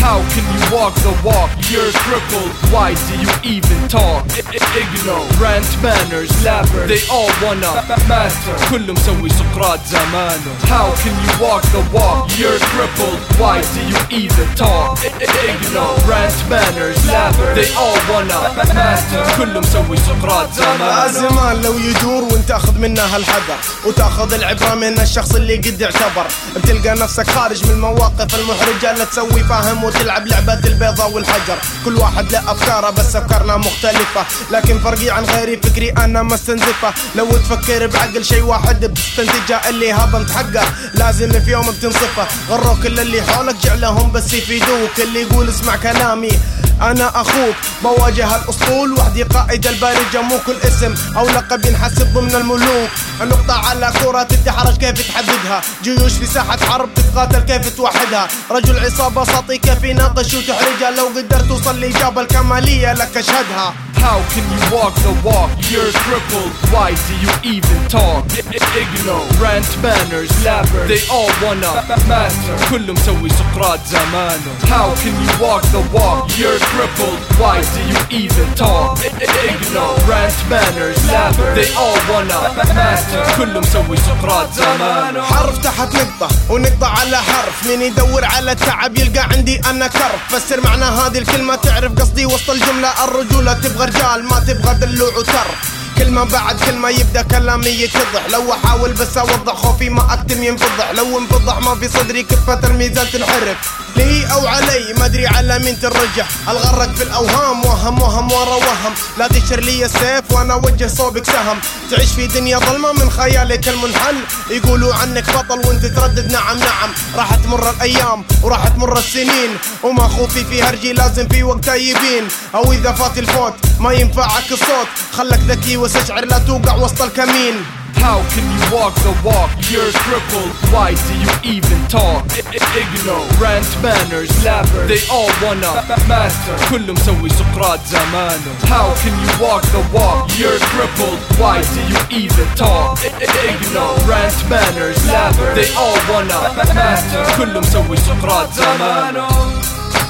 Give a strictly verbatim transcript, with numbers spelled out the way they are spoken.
How can you walk the walk? You're crippled. Why do you even talk? Ignorant manners, labber. They all wanna master. كله مسوي سقراط زمانه. How can you walk the walk? You're crippled. Why do you even talk? Ignorant manners, labber. They all wanna master. كله مسوي سقراط زمانه. زمان لو يدور وانت تاخذ منه هالحذر وتاخذ العبرة من الشخص اللي قد اعتبر. بتلقى نفسك خارج من المواقف المحرجة اللي تسوي فاهم وتلعب لعبة البيضة والحجر. كل واحد له أفكاره بس أفكارنا مختلفة، لكن فرقي عن غيري فكري أنا مستنزفة. لو تفكر بعقل شي واحد بتستنتجه اللي هضمت حقه لازم في يوم بتنصفه. غروك كل اللي حولك جعلهم بس يفيدوك. اللي يقول اسمع كلامي أنا أخوك بواجه الأسطول وحدي قائد البارجة. مو كل اسم أو لقب ينحسب ضمن الملوك. النقطة على كرة تتحرج كيف تحددها. جيوش في ساحة حرب تتقاتل كيف توحدها. رجل عصابة ساطي كيف يناقش وتحرجها. لو قدرت توصل لإجابة الكمالية لك أشهدها. How can you walk the walk? You're crippled. Why do you even talk? Ignorant manners, labber. They all wanna master. كله مسوي سقراط زمانه. How can you walk the walk? You're crippled. Why do you even talk? Ignorant manners, labber. They all wanna master. كله مسوي سقراط زمانه. حرف تحت نقطة ونقطة على حرف. مين يدور على التعب يلقى عندي أنا كرف. فسر معنى هذه الكلمة تعرف قصدي وسط الجملة. الرجولة تبغى رجال ما تبغى دلوع وترف. كلمة بعد كلمة يبدأ كلامي يتضح. لو أحاول بس أوضح خوفي ما أكتم ينفضح. لو انفضح ما في صدري كفة الميزان تنحرف. لي أو علي ما أدري على مين ترجح. الغرق في الأوهام وهم وهم ورا وهم. لا تشر لي السيف وأنا وجه صوبك سهم. تعيش في دنيا ظلمة من خيالك المنحل. يقولوا عنك بطل وانت تردد نعم نعم. راح تمر الأيام وراح تمر السنين وما خوفي في هرجي لازم في وقتها يبين. أو إذا فات الفوت ما ينفعك الصوت. خلك ذكي واستشعر لا توقع وسط الكمين. How can you walk the walk? You're crippled. Why do you even talk? Ignorant manners, labber. They all wanna master. كله مسوي سقراط زمانه. How can you walk the walk? You're crippled. Why do you even talk? Ignorant manners, labber. They all wanna master. كله مسوي سقراط زمانه.